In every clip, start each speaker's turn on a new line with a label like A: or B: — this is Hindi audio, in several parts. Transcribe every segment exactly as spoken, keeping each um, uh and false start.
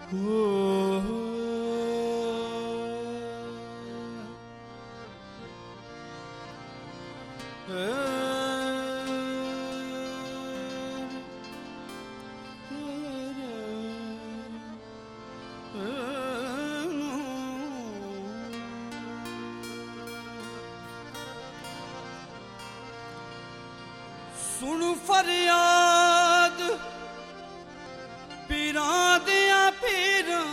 A: सुन फरियाद पीरां दिया पीरां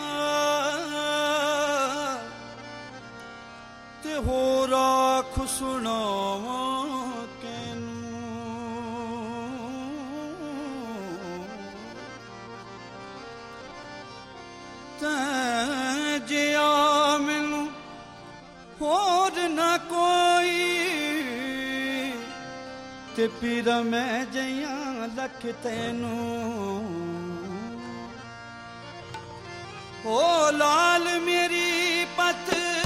A: ते हो राख सुनावां कैनूं तैं जिया मैनू होर ना कोई ते पीरा मैं जइया लख तैनू ओ लाल मेरी पत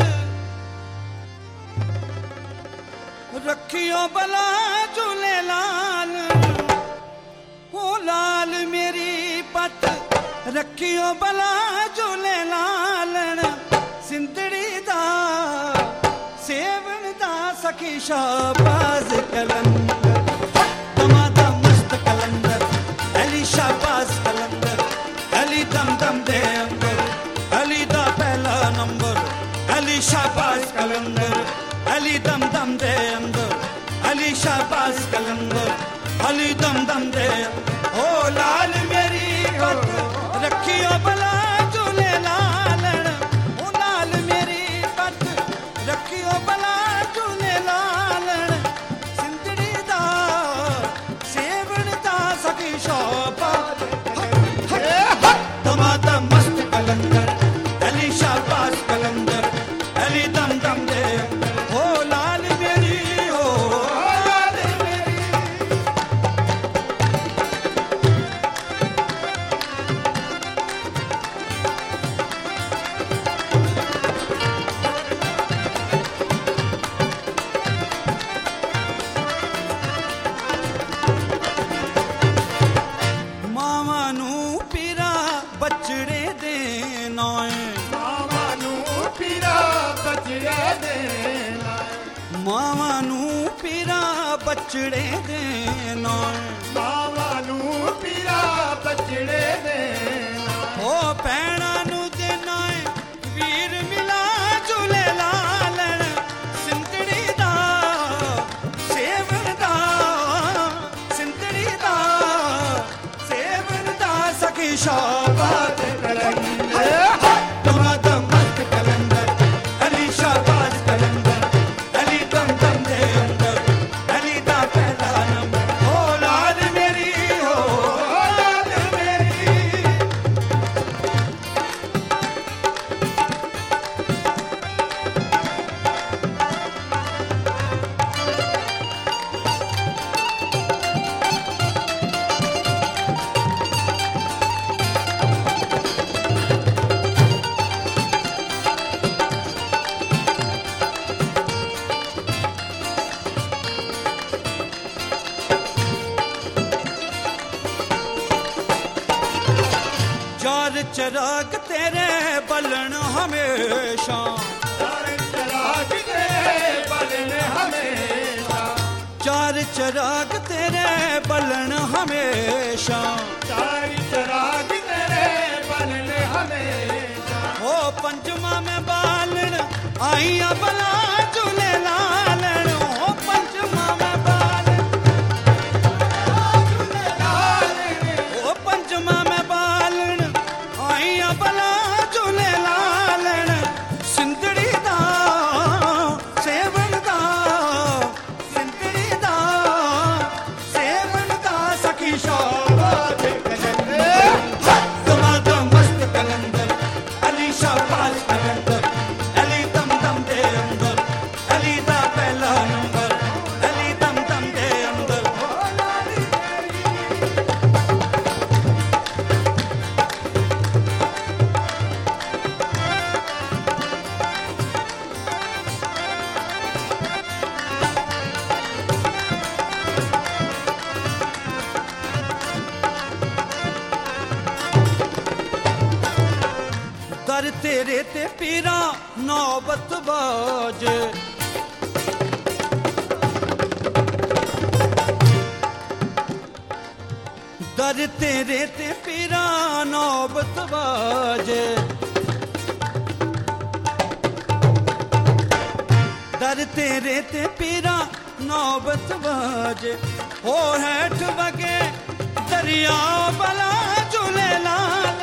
A: रखियो बला झूले लाल ओ लाल मेरी पत रखियो बला झूले लालन सिंधड़ी दा सेवन दा सखी शाबाज कलंदर दमादा मस्त कलंदर अली शाबाज कलंदर अली दम दम दे अंदर अली दा पहला नंबर अली शाबाज कलंदर अली दम दम दे अंदर अली शाबाज कलंदर अली दम दम दे ओ लाल मेरी पत रखियो बला झूले लालन ओ लाल मेरी पत रखियो बला झूले लालन सिंधड़ी दा सेवन दा सखी शाबाज दमादा मस्त कलंदर अली शाबाज कलंदर अली दम दम दे ओ लाल मेरी ओ लाल मेरी मावा नू पीरा बचड़े दे नाए
B: मावा नू पीरा बचड़े दे
A: मावा नू पीरा बचड़े दे नाए
B: मावा नू पीरा बचड़े दे
A: ओ पैणा नू देना है वीर मिला झूले लालन सिंधड़ी दा सेवन दा सिंधड़ी दा सेवन दा सखी शाबाज कलंदर दमादा मस्त कलंदर अली शाबाज कलंदर अली दम दम दे अंदर अली दा पहला नंबर ओ लाल मेरी ओ लाल मेरी चार चराग तेरे बलन हमेशा
B: सारे चराग तेरे बलन हमेशा
A: चार चराग तेरे बलन हमेशा
B: सारी चराग तेरे बलन हमेशा
A: ओ पंचमा में बालन आईया बला झूले लालन ओ पंचमा में बालन झूले लालन ओ पंचमा में बालन आईया बला झूले लालन सिंधड़ी दा सेवन दा सिंधड़ी दा सेवन दा सखी शाबाज कलंदर दमादा मस्त कलंदर अली शाबाज कलंदर अली दम दम दे अंदर दर तेरे ते पीरा नौबत बाजे दर तेरे ते पीरा नौबत बाजे दर तेरे ते पीरा नौबत बाजे हो हेठ बगे दरिया बला झूले लाल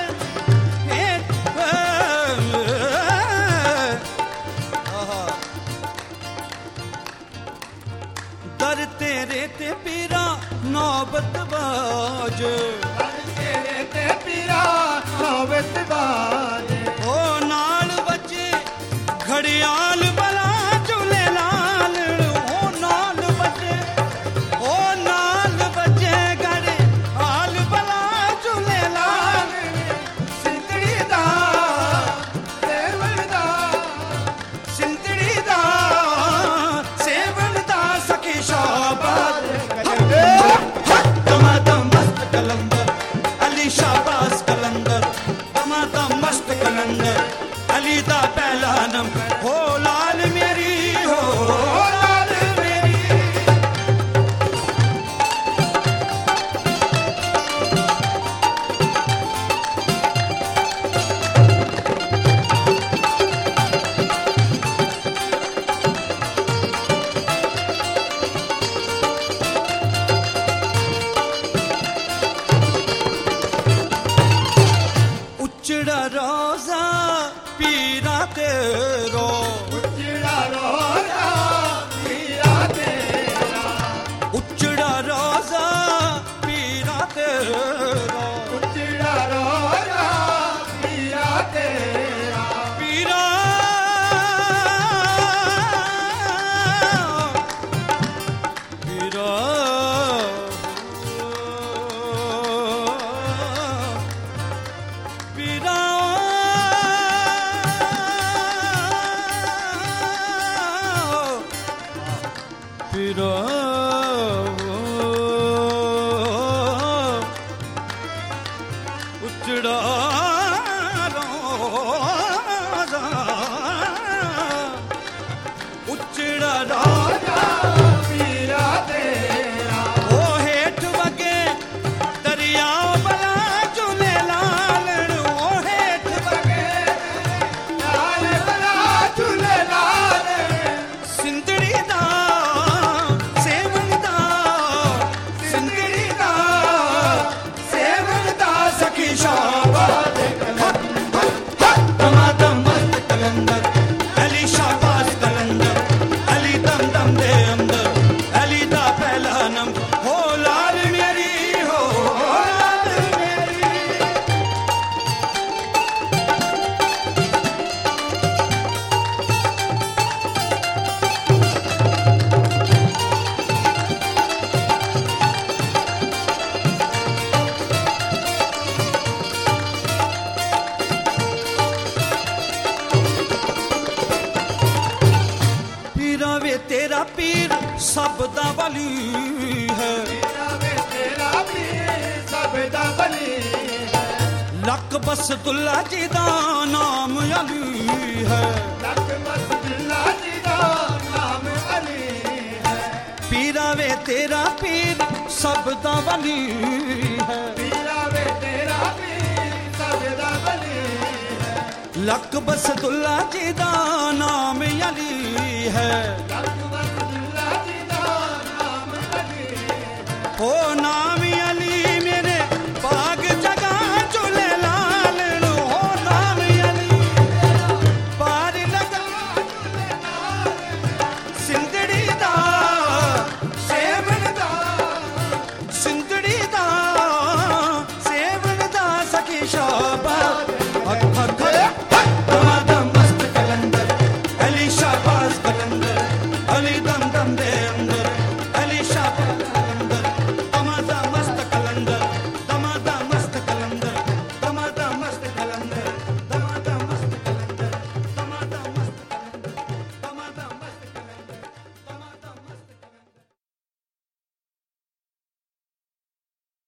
A: दर तेरे ते पीरा नौबत बाजे
B: दर तेरे ते पीरा नौबत बाजे
A: ओ नाल बचे घड़ियाल बला झूले लाल ओ नाल बचे ओ नाल बचे घड़ियाल बला झूले लाल
B: सिंधड़ी दा सेवण दा
A: सिंधड़ी दा सेवण दा सखी शाबाद दमादम मस्त कलंदर अली शाबाज कलंदर दमादम मस्त कलंदर अली दा पहला नम हो लाल मेरी हो लाल मेरी उचड़ा रोजा पीरा तेरो
B: उजड़ा रोजा पीरा तेरा
A: उचड़ा रोजा पीरा तेरो
B: उजड़ा रोजा पीरा तेरा
A: पीरा पीरा पीरा पीरा उचड़ा रोजा उचड़ा रोजा
B: पीरा तेरा
A: ओ हेठ वगे दरिया बला झूले लाल ओ हेठ वगे
B: लाल बला झूले लाल
A: सिंधड़ी दा सेवण दा सिंधड़ी दा सेवण दा सखी शाबाद दमादम मस्त कलंदर अली शाबाज कलंदर अली दम दम दे अंदर अली दा पहला नम हो लाल मेरी हो लाल मेरी पीरा वे तेरा पीर सब दा वली है
B: तेरा वे तेरा पीर सब दा बली है
A: लक बस दुल्ला जी दा नाम अली है
B: लख मसजिदा जी दा नाम अली है
A: पीरा वे तेरा पीर सब दा वली है
B: पीरा वे तेरा पीर सब दा बली है
A: लक बस दुल्ला जी दा नाम अली है
B: लख मसजिदा जी दा नाम अली है
A: ओ